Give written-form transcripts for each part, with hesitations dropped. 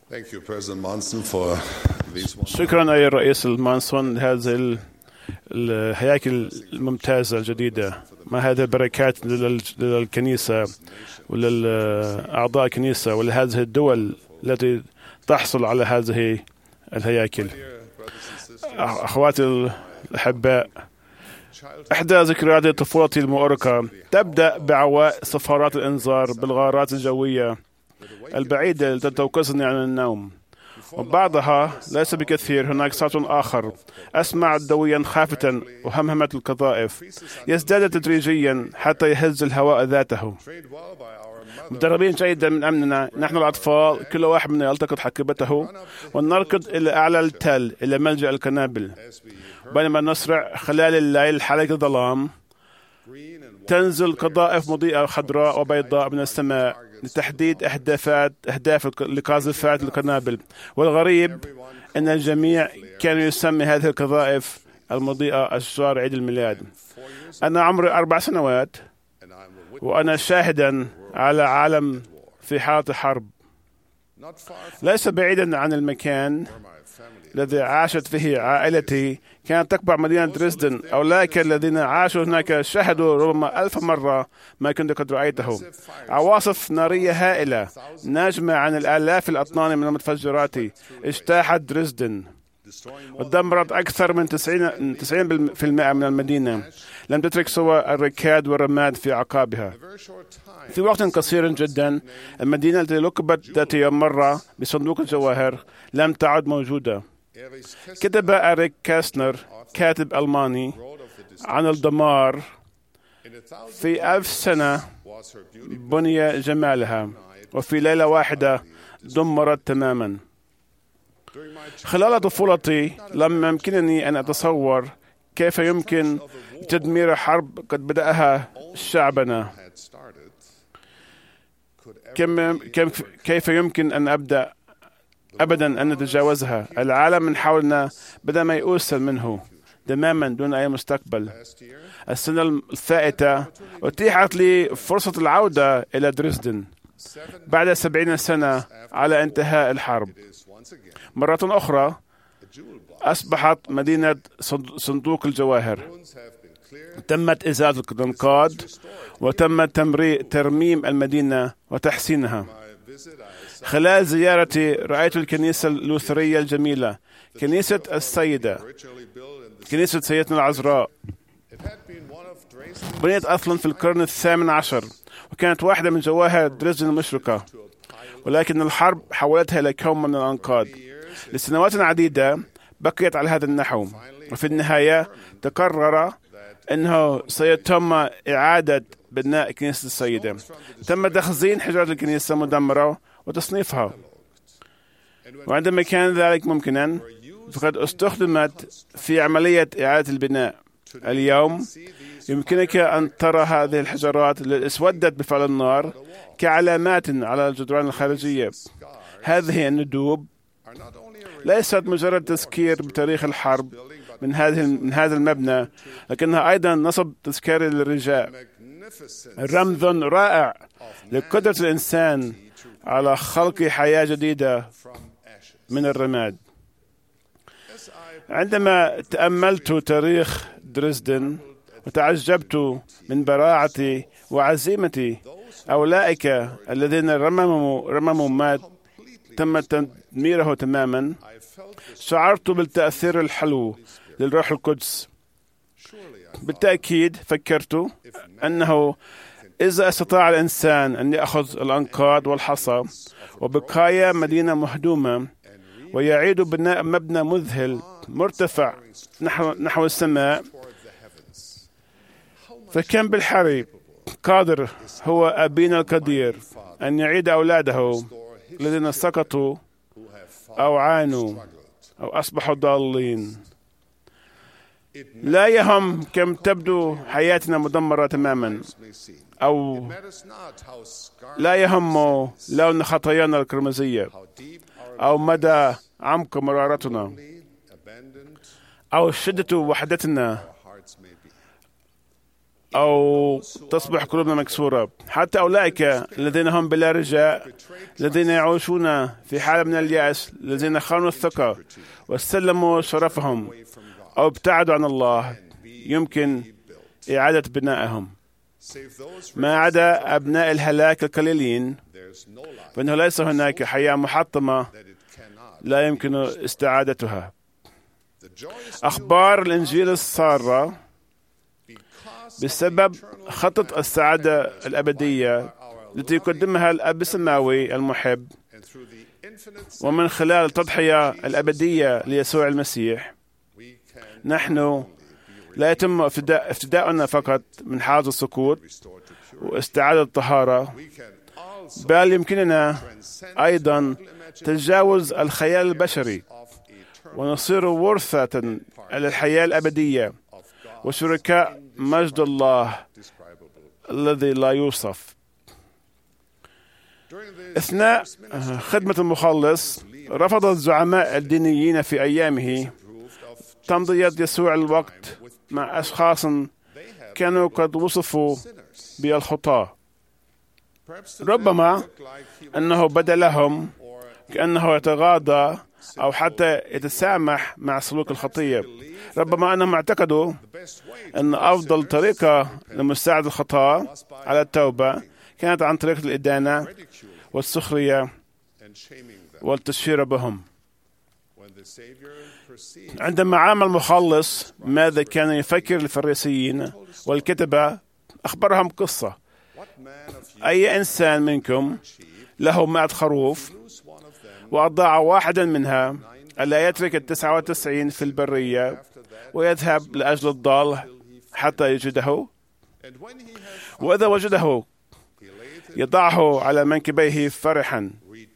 Thank you, President Monson, for these شكرا أي الرئيس المانسون لهذه الهياكل الممتازة الجديدة. ما هذه البركات للكنيسة وللأعضاء الكنيسة ولهذه الدول التي تحصل على هذه الهياكل. أخواتي الأحباء، إحدى ذكريات طفولتي المؤرقة تبدأ بعواء صفارات الإنذار بالغارات الجوية البعيدة التي توقظني عن النوم، وبعدها ليس بكثير هناك صوت آخر أسمع دويا خافتة وهمهمة القذائف يزداد تدريجيا حتى يهز الهواء ذاته. مدربين جيدا من أمننا نحن الأطفال، كل واحد منا يلتقط حقيبته ونركض إلى أعلى التل إلى ملجأ القنابل. بينما نسرع خلال الليل حالة الظلام، تنزل قذائف مضيئة خضراء وبيضاء من السماء لتحديد أهداف لقاذفات القنابل. والغريب أن الجميع كان يسمي هذه القذائف المضيئة أشجار عيد الميلاد. أنا عمري 4 سنوات وأنا شاهدا على عالم في حالة حرب. ليس بعيدا عن المكان الذي عاشت فيه عائلتي كانت تقبع مدينة دريسدن. أولئك الذين عاشوا هناك شاهدوا ربما 1000 مرة ما كنت قد رأيته. عواصف نارية هائلة ناجمة عن الآلاف الأطنان من المتفجرات اجتاحت دريسدن ودمرت أكثر من 90% من المدينة. لم تترك سوى الركاد والرماد في أعقابها. في وقت قصير جدا المدينة التي لقبت ذات يوم مرة بصندوق الجواهر لم تعد موجودة. كتب أريك كاستنر كاتب ألماني عن الدمار. في 1000 سنة بني جمالها وفي ليلة واحدة دمرت تماما. خلال طفولتي لم يمكنني أن أتصور كيف يمكن تدمير حرب قد بدأها شعبنا. كيف يمكن أن أبدا أن نتجاوزها. العالم من حولنا بدأ ميؤوسا منه تماما دون أي مستقبل. السنة الفائتة أتيحت لي فرصة العودة إلى دريسدن بعد 70 سنة على انتهاء الحرب. مرة أخرى أصبحت مدينة صندوق الجواهر. تمت إزالة الأنقاض وتم ترميم المدينة وتحسينها. خلال زيارتي رأيت الكنيسة اللوثرية الجميلة، كنيسة سيدتنا العذراء. بنيت أصلا في القرن 18 وكانت واحدة من جواهر دريسدن المشرقة، ولكن الحرب حولتها إلى كوم من الأنقاض. لسنوات عديدة بقيت على هذا النحو، وفي النهاية تقرر أنه سيتم إعادة بناء كنيسة السيدة. تم تخزين حجرات الكنيسة مدمرة وتصنيفها، وعندما كان ذلك ممكنا فقد استخدمت في عملية إعادة البناء. اليوم يمكنك أن ترى هذه الحجرات التي اسودت بفعل النار كعلامات على الجدران الخارجية. هذه الندوب ليست مجرد تذكير بتاريخ الحرب من هذا المبنى، لكنها أيضا نصب تذكاري للرجاء، رمز رائع لقدرة الإنسان على خلق حياة جديدة من الرماد. عندما تأملت تاريخ دريسدن وتعجبت من براعة وعزيمة أولئك الذين رمموا ما تم تدميره تماما، شعرت بالتأثير الحلو للروح القدس. بالتأكيد فكرت أنه إذا استطاع الإنسان أن يأخذ الأنقاض والحصى وبقايا مدينة مهدومة ويعيد بناء مبنى مذهل مرتفع نحو السماء، فكم بالحري قادر هو أبينا القدير أن يعيد أولاده الذين سقطوا أو عانوا أو أصبحوا ضالين. لا يهم كم تبدو حياتنا مدمرة تماما، أو لا يهم لون خطايانا الكرمزية، أو مدى عمق مرارتنا، أو شدة وحدتنا، أو تصبح قلوبنا مكسورة. حتى أولئك الذين هم بلا رجاء، الذين يعيشون في حالة من اليأس، الذين خانوا الثقة واستلموا شرفهم أو ابتعدوا عن الله، يمكن إعادة بنائهم. ما عدا أبناء الهلاك القليلين، فإنه ليس هناك حياة محطمة لا يمكن استعادتها. أخبار الإنجيل السارة بسبب خطة السعادة الأبدية التي يقدمها الأب السماوي المحب، ومن خلال التضحية الأبدية ليسوع المسيح، نحن لا يتم افتداؤنا فقط من حالة السقوط واستعادة الطهارة، بل يمكننا أيضا تجاوز الخيال البشري ونصير ورثة للحياة الأبدية وشركاء مجد الله الذي لا يوصف. أثناء خدمة المخلص، رفض الزعماء الدينيين في أيامه تمضية يسوع الوقت مع أشخاص كانوا قد وصفوا بالخطاة. ربما أنه بدا لهم كأنه يتغاضى أو حتى يتسامح مع سلوك الخطية. ربما أنهم اعتقدوا أن أفضل طريقة لمساعدة الخطاة على التوبة كانت عن طريق الإدانة والسخرية والتشهير بهم. عندما عامل المخلص ماذا كان يفكر الفريسيين والكتبة، أخبرهم قصة: أي إنسان منكم له 100 خروف وأضاع واحدا منها، ألا يترك 99 في البرية ويذهب لأجل الضال حتى يجده؟ وإذا وجده يضعه على منكبيه فرحا.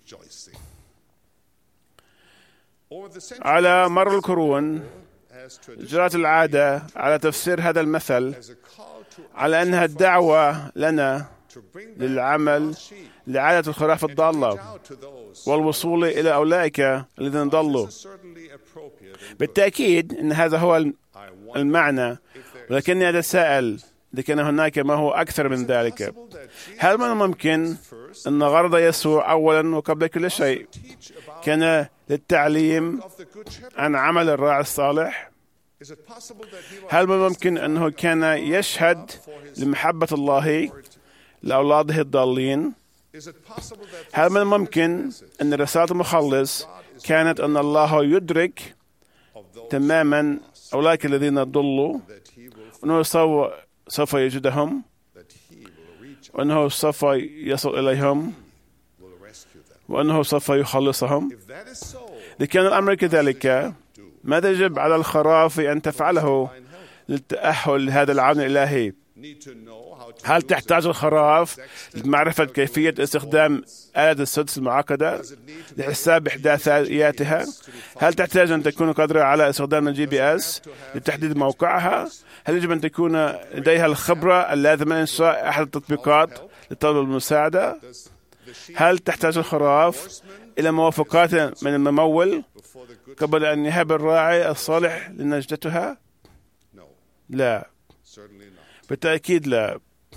على مر القرون جرت العادة على تفسير هذا المثل على أنها الدعوة لنا للعمل لإعادة الخراف الضالة والوصول إلى أولئك الذين ضلوا. بالتأكيد أن هذا هو المعنى، ولكني أتساءل إذا كان هناك ما هو أكثر من ذلك. هل من الممكن أن غرض يسوع أولا وقبل كل شيء كان للتعليم عن عمل الراعي الصالح؟ هل من الممكن أنه كان يشهد لمحبة الله لأولاده الضالين؟ هل من الممكن أن رسالة المخلص كانت أن الله يدرك تماما أولئك الذين ضلوا، وأنه سوف يجدهم، وأنه سوف يصل إليهم، وأنه سوف يخلصهم؟ إذا كان الأمر كذلك، ماذا يجب على الخراف أن تفعله للتأهل لهذا العمل الإلهي؟ هل تحتاج الخراف لمعرفة كيفية استخدام آلة السدس المعقدة لحساب إحداثياتها؟ هل تحتاج أن تكون قادرة على استخدام الGPS لتحديد موقعها؟ هل يجب أن تكون لديها الخبرة اللازمة لإنشاء أحد التطبيقات لطلب المساعدة؟ هل تحتاج الخراف إلى موافقات من الممول قبل أن يهب الراعي الصالح لنجدتها؟ لا، بالتأكيد لا.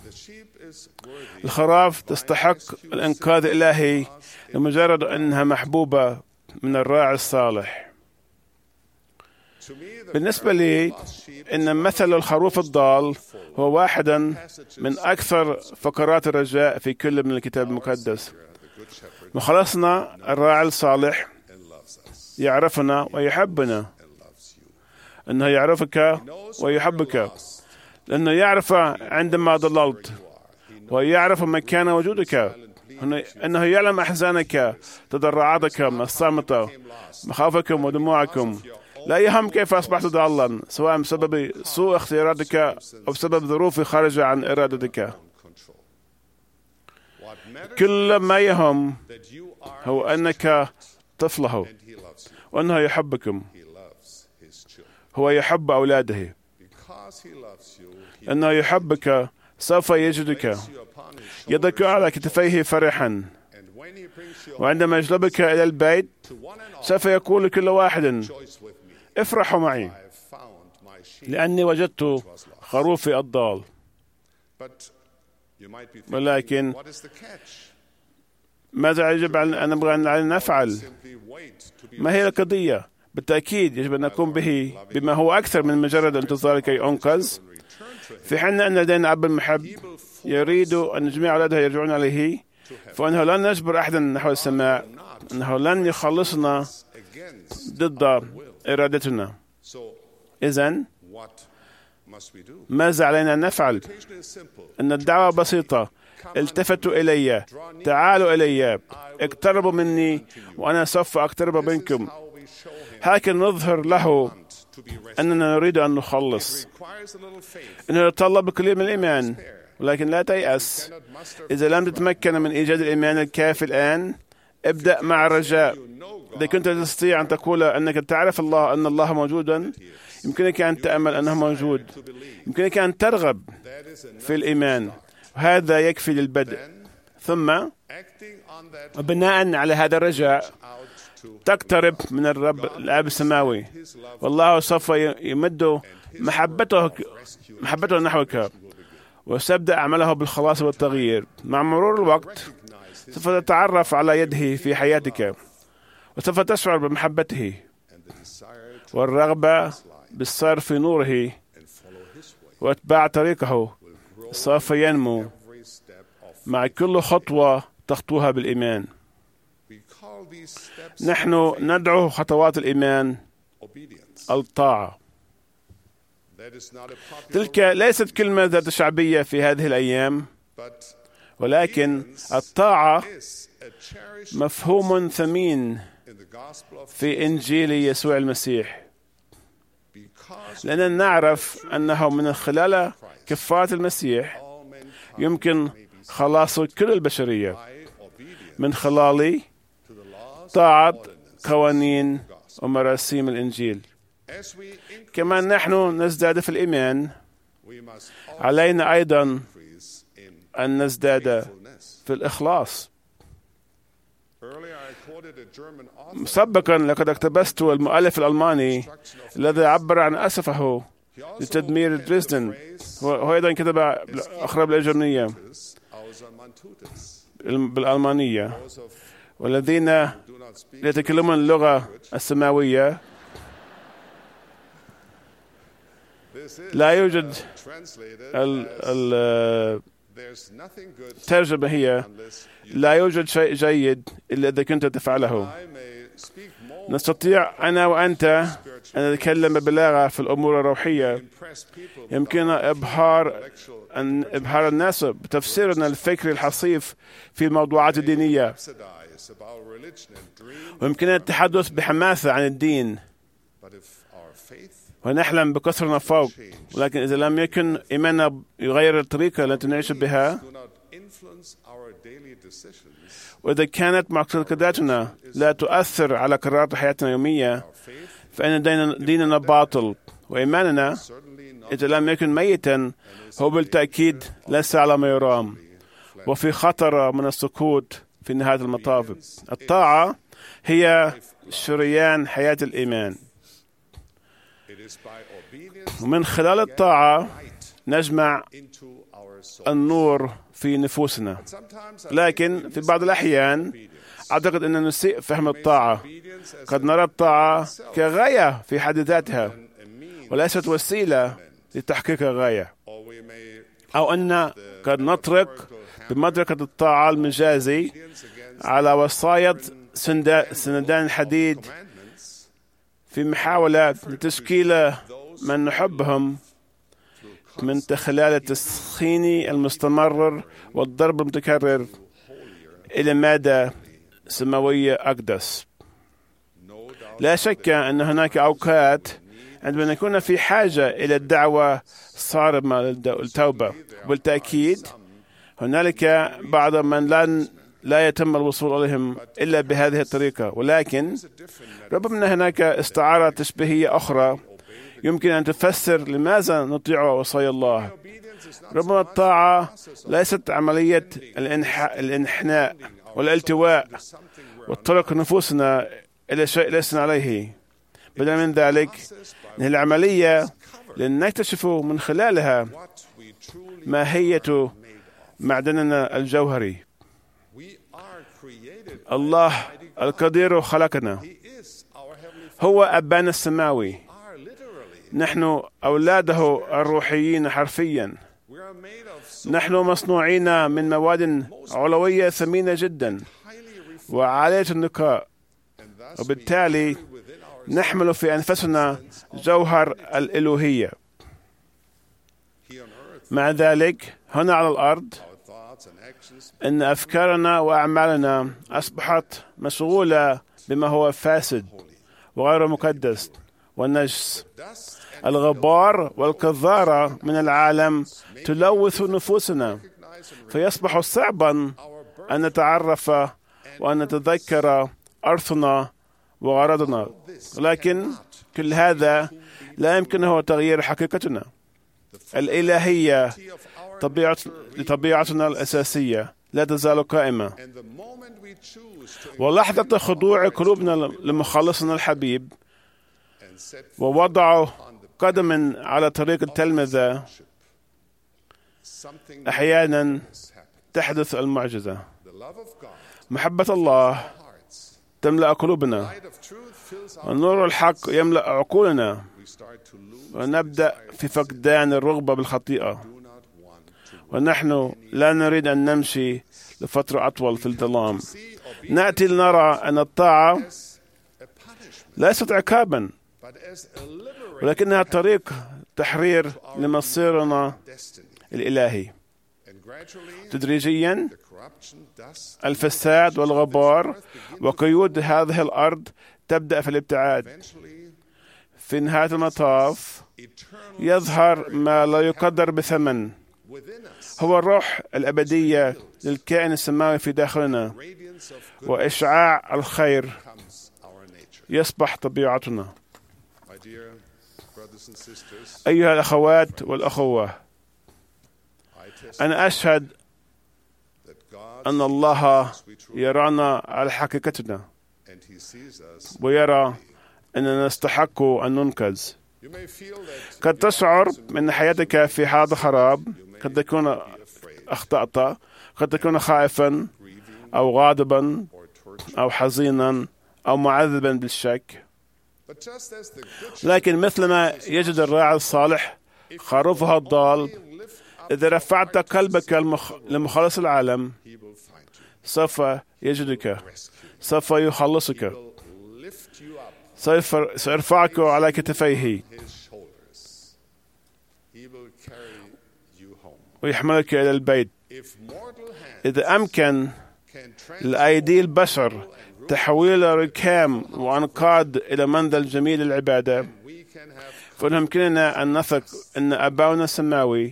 الخراف تستحق الإنقاذ الإلهي لمجرد أنها محبوبة من الراعي الصالح. بالنسبة لي، إن مثل الخروف الضال هو واحدا من أكثر فقرات الرجاء في كل من الكتاب المقدس. مخلصنا الراعي الصالح يعرفنا ويحبنا، أنه يعرفك ويحبك، لأنه يعرف عندما ضللت، ويعرف مكان وجودك، أنه يعلم أحزانك، تضرعاتك الصامتة، مخاوفكم ودموعكم. لا يهم كيف أصبحت ضالا، سواء بسبب سوء اختياراتك أو بسبب ظروف خارجة عن إرادتك. كل ما يهم هو أنك طفله، وأنه يحبكم. هو يحب أولاده. أنه يحبك سوف يجدك، يضعك على كتفيه فرحا، وعندما يجلبك إلى البيت سوف يقول لكل واحد: افرحوا معي لأني وجدت خروفي الضال. ولكن ماذا يجب أن نبغى أن نفعل؟ ما هي القضية؟ بالتأكيد يجب أن نقوم بما هو أكثر من مجرد انتظار كي أنقذ. في حين أن لدينا أب محب يريد أن جميع أولاده يرجعون إليه، فإنه لن يجبر أحدا نحو السماء، أنه لن يخلصنا ضد إرادتنا. إذن ماذا علينا أن نفعل؟ أن الدعوة بسيطة: التفتوا إلي، تعالوا إلي، اقتربوا مني وأنا سوف أقترب منكم. هكذا نظهر له أننا نريد أن نخلص. إنه يتطلب قليل من الإيمان، ولكن لا تيأس. إذا لم تتمكن من إيجاد الإيمان الكافي الآن، ابدأ مع الرجاء. إذا كنت تستطيع أن تقول أنك تعرف الله، أن الله موجودا، يمكنك أن تأمل أنه موجود. يمكنك أن ترغب في الإيمان، وهذا يكفي للبدء. ثم وبناء على هذا الرجاء تقترب من الرب الآب السماوي، والله سوف يمد محبته نحوك، وسيبدأ عمله بالخلاص والتغيير. مع مرور الوقت سوف تتعرف على يده في حياتك، وسوف تشعر بمحبته والرغبة بالسير في نوره واتباع طريقه. سوف ينمو مع كل خطوة تخطوها بالإيمان. نحن ندعو خطوات الإيمان الطاعة. تلك ليست كلمة ذات شعبية في هذه الأيام، ولكن الطاعة مفهوم ثمين في إنجيل يسوع المسيح، لأننا نعرف أنه من خلال كفارة المسيح يمكن خلاص كل البشرية من خلال طاعة قوانين ومراسيم الإنجيل. كما نحن نزداد في الإيمان، علينا أيضا أن نزداد في الإخلاص. مسبقا لقد اقتبست المؤلف الألماني الذي عبر عن أسفه لتدمير دريسدن، وهو أيضا كتب أخرى بالألجرنية بالألمانية، والذين يتكلمون اللغة السماوية لا يوجد الترجمة هي لا يوجد شيء جيد إلا إذا كنت تفعله. نستطيع أنا وأنت أن نتكلم ببلاغة في الأمور الروحية. يمكننا إبهار الناس بتفسيرنا الفكري الحصيف في الموضوعات الدينية، ويمكننا التحدث بحماسة عن الدين ونحلم بكثرنا فوق. ولكن إذا لم يكن إيماننا يغير الطريقة التي نعيش بها، وإذا كانت معتقداتنا لا تؤثر على قرارات حياتنا اليومية، فإن ديننا باطل. وإيماننا إذا لم يكن ميتا هو بالتأكيد ليس على ما يرام، وفي خطر من السقوط في نهاية المطاف. الطاعة هي شريان حياة الإيمان، ومن خلال الطاعة نجمع النور في نفوسنا. لكن في بعض الأحيان أعتقد أننا نسيء فهم الطاعة. قد نرى الطاعة كغاية في حد ذاتها وليست وسيلة لتحقيق غاية، أو أن قد نطرق بمدركة الطاعة المجازي على وصاية سندان الحديد في محاولة لتشكيل من نحبهم من خلال التسخين المستمر والضرب المتكرر إلى مادة سماوية أقدس. لا شك أن هناك أوقات عندما نكون في حاجة إلى الدعوة الصارمة للتوبة. بالتأكيد هنالك بعض من لا يتم الوصول إليهم إلا بهذه الطريقة، ولكن ربما هناك استعارة تشبيهية أخرى يمكن أن تفسر لماذا نطيع وصايا الله. ربما الطاعة ليست عملية الانحناء والالتواء والترك نفوسنا إلى شيء لسنا عليه، بدلا من ذلك هي العملية لنكتشف من خلالها ماهية معدننا الجوهري. الله القدير خلقنا، هو أبانا السماوي، نحن أولاده الروحيين حرفيا. نحن مصنوعين من مواد علوية ثمينة جدا وعالية النقاء، وبالتالي نحمل في أنفسنا جوهر الإلوهية. مع ذلك هنا على الأرض إن أفكارنا وأعمالنا أصبحت مشغولة بما هو فاسد وغير مقدس والنجس. الغبار والقذارة من العالم تلوث نفوسنا، فيصبح صعبا أن نتعرف وأن نتذكر أرثنا وغرضنا. لكن كل هذا لا يمكنه تغيير حقيقتنا الإلهية. طبيعتنا الأساسية لا تزال قائمة، ولحظة خضوع قلوبنا لمخلصنا الحبيب ووضع قدم على طريق التلمذة، أحيانا تحدث المعجزة. محبة الله تملأ قلوبنا، ونور الحق يملأ عقولنا، ونبدأ في فقدان الرغبة بالخطيئة، ونحن لا نريد أن نمشي لفترة أطول في الظلام. نأتي لنرى أن الطاعة ليست عقابا، ولكنها طريق تحرير لمصيرنا الإلهي. تدريجيا الفساد والغبار وقيود هذه الأرض تبدأ في الابتعاد. في نهاية المطاف يظهر ما لا يقدر بثمن، هو الروح الأبدية للكائن السماوي في داخلنا، وإشعاع الخير يصبح طبيعتنا. أيها الأخوات والأخوة، أنا أشهد أن الله يرانا على حقيقتنا، ويرى أننا نستحق أن ننقذ. قد تشعر أن حياتك في حالة خراب، قد تكون أخطأت، قد تكون خائفا أو غاضبا أو حزينا أو معذبا بالشك. لكن مثلما يجد الراعي الصالح خروفه الضال، إذا رفعت قلبك لمخلص العالم سوف يجدك، سوف يخلصك، سيرفعك على كتفيه ويحملك إلى البيت. إذا أمكن لأيدي البشر تحويل ركام وأنقاض إلى منزل جميل العبادة، فيمكننا أن نثق أن أبانا السماوي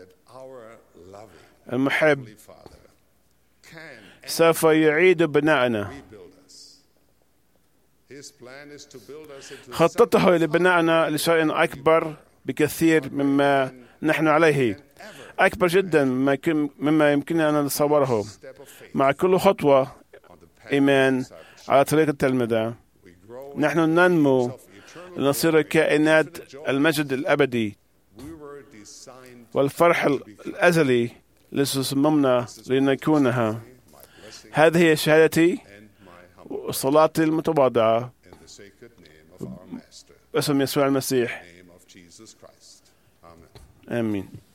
المحب سوف يعيد بناءنا. خطته لبنائنا لشيء أكبر بكثير مما نحن عليه، أكبر جدا مما يمكننا أن نتصوره. مع كل خطوة إيمان على طريق التلمذة نحن ننمو لنصير كائنات المجد الأبدي والفرح الأزلي الذي صممنا لنكونها. هذه هي شهادتي وصلاتي المتواضعة باسم يسوع المسيح. آمين.